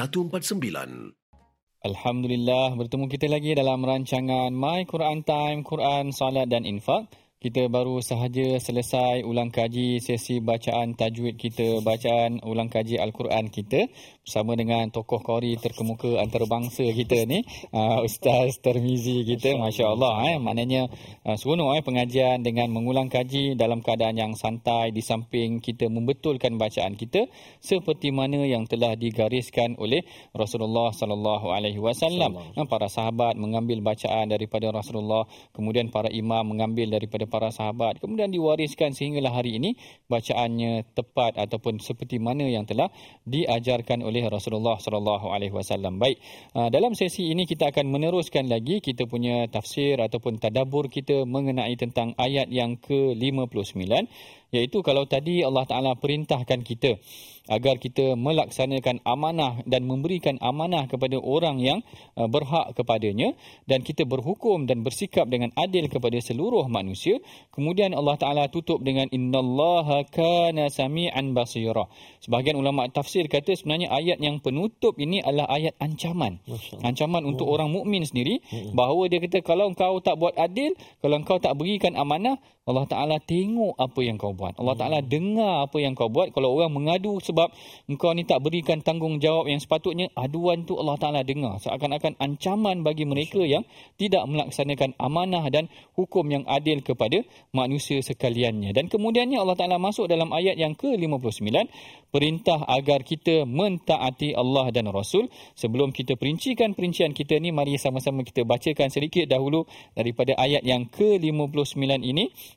149. Alhamdulillah, bertemu kita lagi dalam rancangan My Quran Time, Quran, Salat dan Infaq. Kita baru sahaja selesai ulang kaji sesi bacaan tajwid kita, bacaan ulang kaji Al-Quran kita bersama dengan tokoh qari terkemuka antarabangsa kita ni, Ustaz Tirmizi kita, masya-Allah. Maknanya seronok pengajian dengan mengulang kaji dalam keadaan yang santai, di samping kita membetulkan bacaan kita seperti mana yang telah digariskan oleh Rasulullah sallallahu alaihi wasallam. Para sahabat mengambil bacaan daripada Rasulullah, kemudian para imam mengambil daripada para sahabat, kemudian diwariskan sehinggalah hari ini bacaannya tepat ataupun seperti mana yang telah diajarkan oleh Rasulullah sallallahu alaihi wasallam. Baik, dalam sesi ini kita akan meneruskan lagi kita punya tafsir ataupun tadabbur kita mengenai tentang ayat yang ke-59, iaitu kalau tadi Allah Taala perintahkan kita agar kita melaksanakan amanah dan memberikan amanah kepada orang yang berhak kepadanya, dan kita berhukum dan bersikap dengan adil kepada seluruh manusia. Kemudian Allah Ta'ala tutup dengan innallaha kana sami'an basira. Sebahagian ulama tafsir kata sebenarnya ayat yang penutup ini adalah ayat ancaman. Ancaman untuk orang mukmin sendiri, bahawa dia kata kalau engkau tak buat adil, kalau engkau tak berikan amanah, Allah Ta'ala tengok apa yang kau buat. Allah Ta'ala dengar apa yang kau buat. Kalau orang mengadu sebab engkau ni tak berikan tanggungjawab yang sepatutnya, aduan tu Allah Ta'ala dengar. Seakan-akan ancaman bagi mereka yang tidak melaksanakan amanah dan hukum yang adil kepada manusia sekaliannya. Dan kemudiannya Allah Ta'ala masuk dalam ayat yang ke-59, perintah agar kita mentaati Allah dan Rasul. Sebelum kita perincikan perincian kita ni, mari sama-sama kita bacakan sedikit dahulu daripada ayat yang ke-59 ini.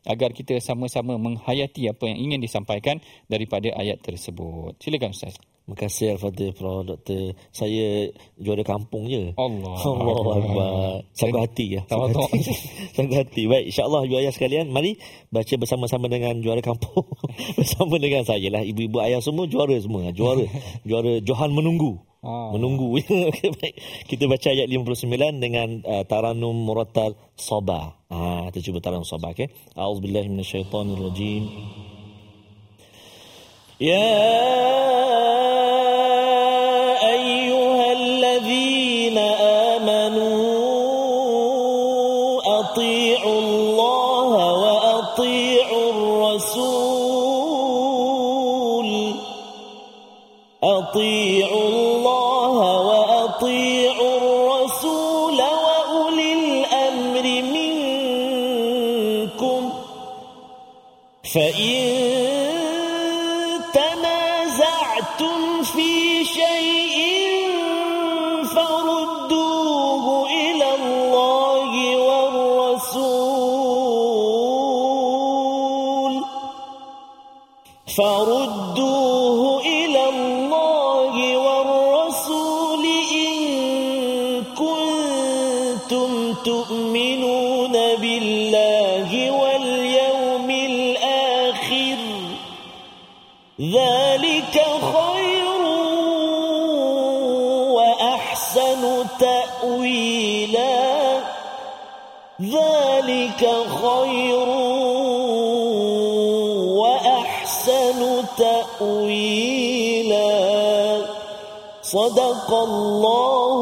agar kita sama-sama menghayati apa yang ingin disampaikan daripada ayat tersebut. Silakan Ustaz. Terima kasih Al-Fatih Prof. Dr. Saya juara kampung je. Allah Akbar. Sanggup hati ya. Sanggup hati. Baik, insya-Allah ibu ayah sekalian, mari baca bersama-sama dengan juara kampung. Bersama dengan saya lah. Ibu-ibu ayah semua juara semua. Juara Johan menunggu. Menunggu. Okay, baik. Kita baca ayat 59 dengan Taranum Murattal Sabah. Kita cuba Taranum Sabah, okey. A'udzubillahi minasyaitonirrajim. Ya ayyuhalladzina amanu atii'ullaha wa atii'ur rasul. Atii'ullaha wa atii'ur rasul wa ulil amri minkum. Fa in في شيء فردوه إلى الله والرسول إن كنتم تؤمنون بالله واليوم الآخر ذلك خير وأحسن تأويلا. ذلك خير وأحسن تأويلا. صدق الله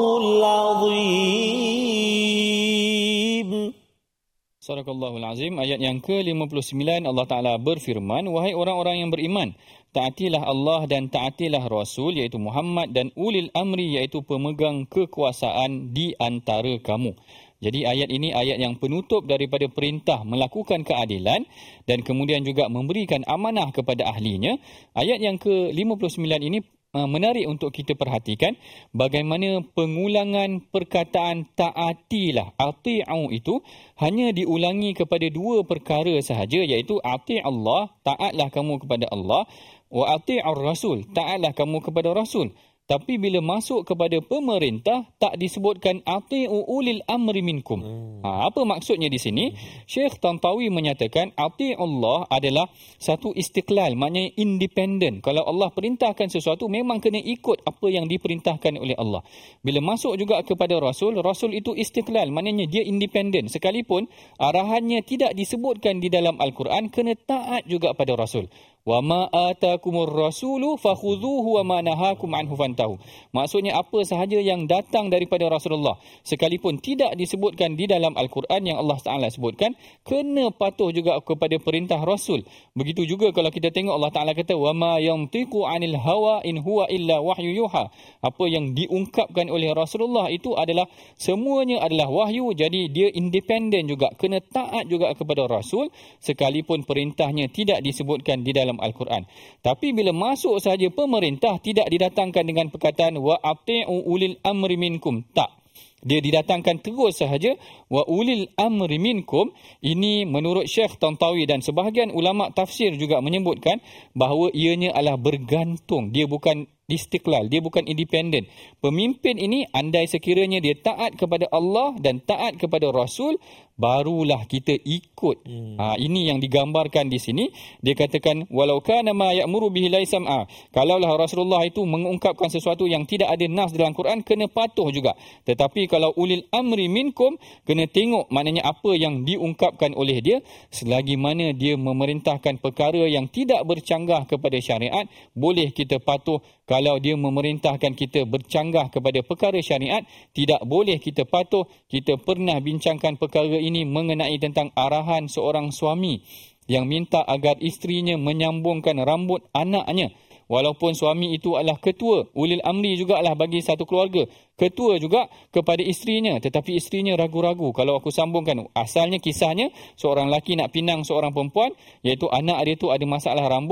العظيم. Sadaqallahul Azim. Ayat yang ke-59 Allah Ta'ala berfirman, wahai orang-orang yang beriman, taatilah Allah dan taatilah Rasul iaitu Muhammad dan ulil amri iaitu pemegang kekuasaan di antara kamu. Jadi ayat ini ayat yang penutup daripada perintah melakukan keadilan dan kemudian juga memberikan amanah kepada ahlinya. Ayat yang ke-59 ini menarik untuk kita perhatikan bagaimana pengulangan perkataan taatilah, ati'u itu hanya diulangi kepada dua perkara sahaja, iaitu ati' Allah, taatlah kamu kepada Allah, wa ati'ur rasul, taatlah kamu kepada Rasul. Tapi bila masuk kepada pemerintah, tak disebutkan ati'u ulil amri minkum. Apa maksudnya di sini? Syekh Tantawi menyatakan ati'ullah adalah satu istiqlal, maknanya independen. Kalau Allah perintahkan sesuatu, memang kena ikut apa yang diperintahkan oleh Allah. Bila masuk juga kepada Rasul, Rasul itu istiqlal, maknanya dia independen. Sekalipun arahannya tidak disebutkan di dalam Al-Quran, kena taat juga pada Rasul. Wa ma atakumur rasulu fakhudhuhu wa ma nahakum anhu fantahu. Maksudnya apa sahaja yang datang daripada Rasulullah, sekalipun tidak disebutkan di dalam Al-Quran yang Allah Taala sebutkan, kena patuh juga kepada perintah Rasul. Begitu juga kalau kita tengok Allah Taala kata wa ma yantiqu anil hawa in huwa illa wahyu yuha. Apa yang diungkapkan oleh Rasulullah itu adalah semuanya adalah wahyu, jadi dia independen juga, kena taat juga kepada Rasul sekalipun perintahnya tidak disebutkan di dalam Al-Quran. Tapi bila masuk sahaja pemerintah, tidak didatangkan dengan perkataan wa ati'u ulil amri minkum, tak. Dia didatangkan terus sahaja wa ulil amri minkum. Ini menurut Syekh Tantawi dan sebahagian ulama tafsir juga menyebutkan bahawa ianya adalah bergantung. Dia bukan istiqlal, dia bukan independen. Pemimpin ini andai sekiranya dia taat kepada Allah dan taat kepada Rasul, barulah kita ikut. Ini yang digambarkan di sini. Dia katakan walau kana ma ya'muru bihi la sam'a. Kalaulah Rasulullah itu mengungkapkan sesuatu yang tidak ada nas dalam Quran, kena patuh juga. Tetapi kalau ulil amri minkum, kena tengok maknanya apa yang diungkapkan oleh dia. Selagi mana dia memerintahkan perkara yang tidak bercanggah kepada syariat, boleh kita patuh. Kalau dia memerintahkan kita bercanggah kepada perkara syariat, tidak boleh kita patuh. Kita pernah bincangkan perkara ini mengenai tentang arahan seorang suami yang minta agar isterinya menyambungkan rambut anaknya. Walaupun suami itu adalah ketua, ulil amri juga adalah bagi satu keluarga, ketua juga kepada isterinya, tetapi isterinya ragu-ragu. Kalau aku sambungkan, asalnya kisahnya seorang lelaki nak pinang seorang perempuan, iaitu anak dia tu ada masalah rambut.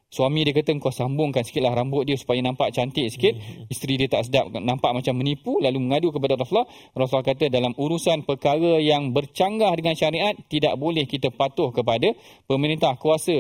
Suami dia kata kau sambungkan sikitlah rambut dia supaya nampak cantik sikit. Isteri dia tak sedap, nampak macam menipu, lalu mengadu kepada Rasulullah. Rasulullah kata dalam urusan perkara yang bercanggah dengan syariat tidak boleh kita patuh kepada pemerintah kuasa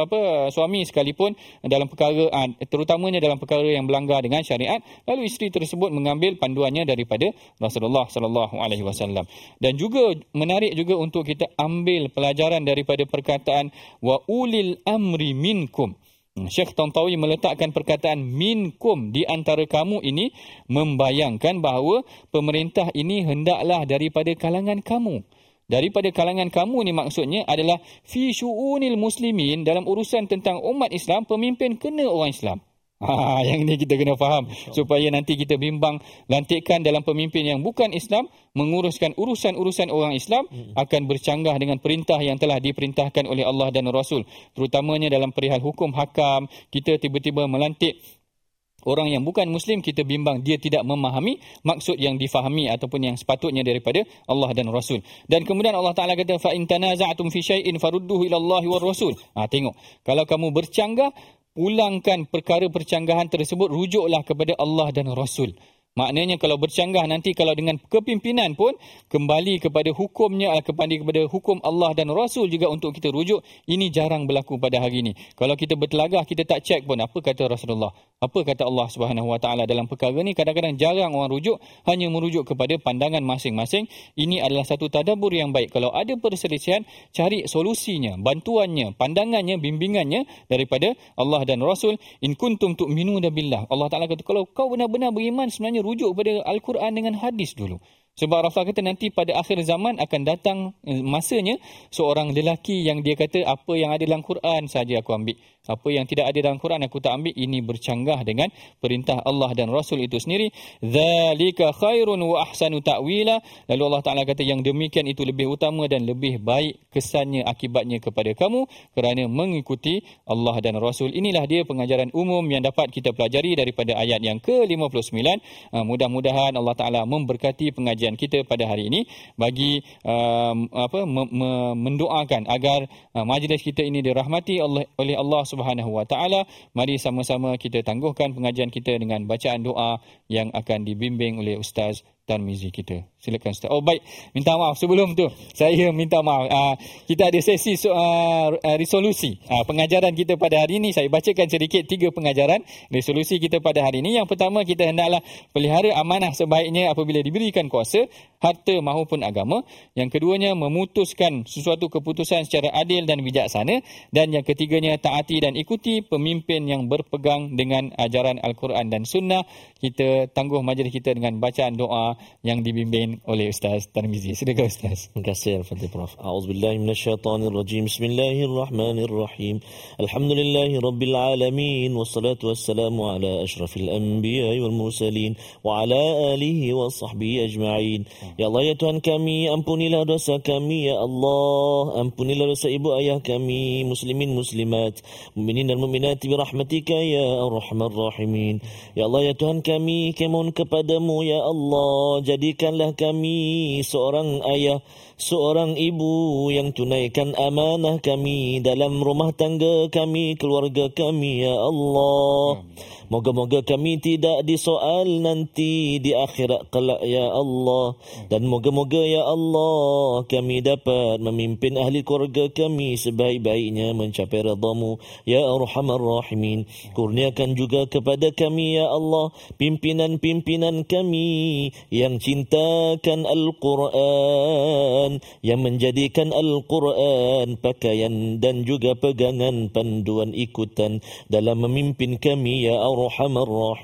suami sekalipun dalam perkara terutamanya dalam perkara yang berlanggar dengan syariat. Lalu isteri tersebut mengambil panduannya daripada Rasulullah sallallahu alaihi wasallam. Dan juga menarik juga untuk kita ambil pelajaran daripada perkataan wa ulil amri minkum. Syekh Tantawi meletakkan perkataan minkum di antara kamu ini membayangkan bahawa pemerintah ini hendaklah daripada kalangan kamu. Daripada kalangan kamu ni maksudnya adalah fi syu'unil muslimin, dalam urusan tentang umat Islam, pemimpin kena orang Islam. Yang ini kita kena faham supaya nanti kita bimbang lantikan dalam pemimpin yang bukan Islam menguruskan urusan-urusan orang Islam akan bercanggah dengan perintah yang telah diperintahkan oleh Allah dan Rasul, terutamanya dalam perihal hukum hakam. Kita tiba-tiba melantik orang yang bukan Muslim, kita bimbang dia tidak memahami maksud yang difahami ataupun yang sepatutnya daripada Allah dan Rasul. Dan kemudian Allah Ta'ala kata fa in tanaza'tum fi syai'in farudduhu ila Allahi war Rasul. Tengok, kalau kamu bercanggah, pulangkan perkara percanggahan tersebut, rujuklah kepada Allah dan Rasul. Maknanya kalau bercanggah nanti, kalau dengan kepimpinan pun, kembali kepada hukumnya, kembali kepada hukum Allah dan Rasul juga untuk kita rujuk. Ini jarang berlaku pada hari ini. Kalau kita bertelagah, kita tak cek pun apa kata Rasulullah, apa kata Allah Subhanahu Wa Taala dalam perkara ni. Kadang-kadang jarang orang rujuk, hanya merujuk kepada pandangan masing-masing. Ini adalah satu tadabbur yang baik. Kalau ada perselisihan, cari solusinya, bantuannya, pandangannya, bimbingannya daripada Allah dan Rasul. In kuntum tu'minuna billah. Allah Taala kata kalau kau benar-benar beriman, sebenarnya rujuk pada Al-Quran dengan hadis dulu. Sebab Rasulullah kata nanti pada akhir zaman akan datang masanya seorang lelaki yang dia kata apa yang ada dalam Quran saja aku ambil, apa yang tidak ada dalam Quran aku tak ambil. Ini bercanggah dengan perintah Allah dan Rasul itu sendiri. Dzalika khairun wa ahsanu ta'wila. Lalu Allah Ta'ala kata yang demikian itu lebih utama dan lebih baik kesannya, akibatnya kepada kamu kerana mengikuti Allah dan Rasul. Inilah dia pengajaran umum yang dapat kita pelajari daripada ayat yang ke-59. Mudah-mudahan Allah Ta'ala memberkati pengajian kita pada hari ini bagi mendoakan agar majlis kita ini dirahmati oleh Allah Subhanahu Wa Taala. Mari sama-sama kita tangguhkan pengajian kita dengan bacaan doa yang akan dibimbing oleh Ustaz Tarmizi kita. Silakan Ustaz. Oh baik, minta maaf sebelum tu. Saya minta maaf. Kita ada sesi resolusi pengajaran kita pada hari ini. Saya bacakan sedikit 3 pengajaran resolusi kita pada hari ini. Yang pertama, kita hendaklah pelihara amanah sebaiknya apabila diberikan kuasa, harta maupun agama. Yang keduanya, memutuskan sesuatu keputusan secara adil dan bijaksana. Dan yang ketiganya, taati dan ikuti pemimpin yang berpegang dengan ajaran Al-Quran dan Sunnah. Kita tangguh majlis kita dengan bacaan doa yang dibimbing oleh Ustaz Tarmizi. Silakan Ustaz. Terima kasih Al-Fatihah Prof. A'udzubillahi minasyaitonirrajim. Bismillahirrahmanirrahim. Alhamdulillahi rabbil alamin wassalatu wassalamu ala asyrafil anbiya'i wal mursalin wa ala alihi wa sahbihi ajma'in. Ya Allah, ya Tuhan kami, ampunilah dosa kami ya Allah. Ampunilah dosa ibu ayah kami, muslimin muslimat, mukminin dan mukminat bi rahmatika ya arhamar rahimin. Ya Allah, ya Tuhan kami mohon kepadamu ya Allah, jadikanlah kami seorang ayah, seorang ibu yang tunaikan amanah kami dalam rumah tangga kami, keluarga kami ya Allah. Moga-moga kami tidak disoal nanti di akhirat kelak ya Allah. Dan moga-moga ya Allah kami dapat memimpin ahli keluarga kami sebaik-baiknya mencapai redha-Mu ya Arhamar Rahimin. Kurniakan juga kepada kami ya Allah pimpinan-pimpinan kami yang cintakan Al-Quran, yang menjadikan Al-Quran pakaian dan juga pegangan panduan ikutan dalam memimpin kami ya Arhamar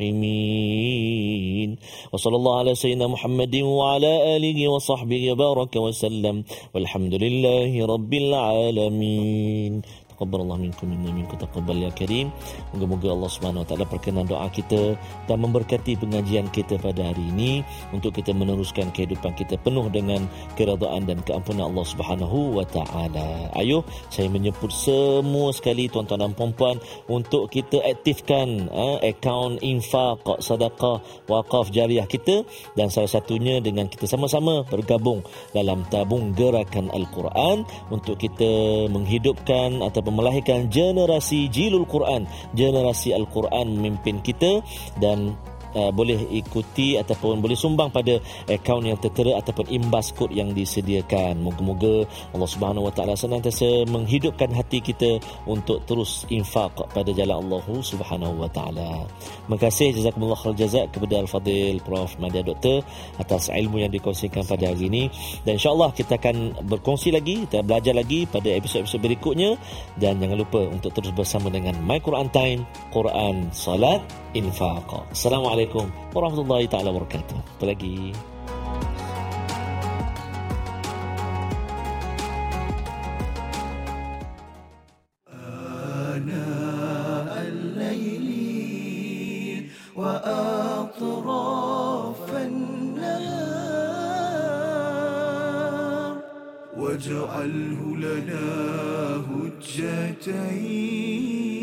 Rahimin. Wa sallallahu ala sayyidina Muhammadin wa ala alihi wa sahbihi baraka wa sallam. Walhamdulillahi rabbil alamin. Taqabbalallahu minkum minkum taqabbal ya karim. Moga-moga Allah Subhanahu Wa Taala perkenan doa kita dan memberkati pengajian kita pada hari ini untuk kita meneruskan kehidupan kita penuh dengan keredaan dan keampunan Allah Subhanahu Wa Taala. Ayo, saya menyebut semua sekali tuan-tuan dan puan-puan untuk kita aktifkan akaun infak, sedekah, wakaf jariah kita, dan salah satunya dengan kita sama-sama bergabung dalam tabung gerakan Al-Quran untuk kita menghidupkan ataupun melahirkan generasi Jilul Quran, generasi Al-Quran memimpin kita. Dan boleh ikuti ataupun boleh sumbang pada akaun yang tertera ataupun imbas kod yang disediakan. Moga-moga Allah Subhanahu Wa Taala senantiasa menghidupkan hati kita untuk terus infak pada jalan Allah Subhanahu Wa Taala. Terima kasih, jazakumullah khair jazak kepada Al-Fadil Prof. Madya Doktor atas ilmu yang dikongsikan pada hari ini. Dan insya-Allah kita akan berkongsi lagi, kita belajar lagi pada episod-episod berikutnya. Dan jangan lupa untuk terus bersama dengan My Quran Time, Quran, Salat, Infaq. Assalamualaikum warahmatullahi taala wabarakatuh. Apa lagi? آناء الليل وأطراف النهار واجعله لنا هجتين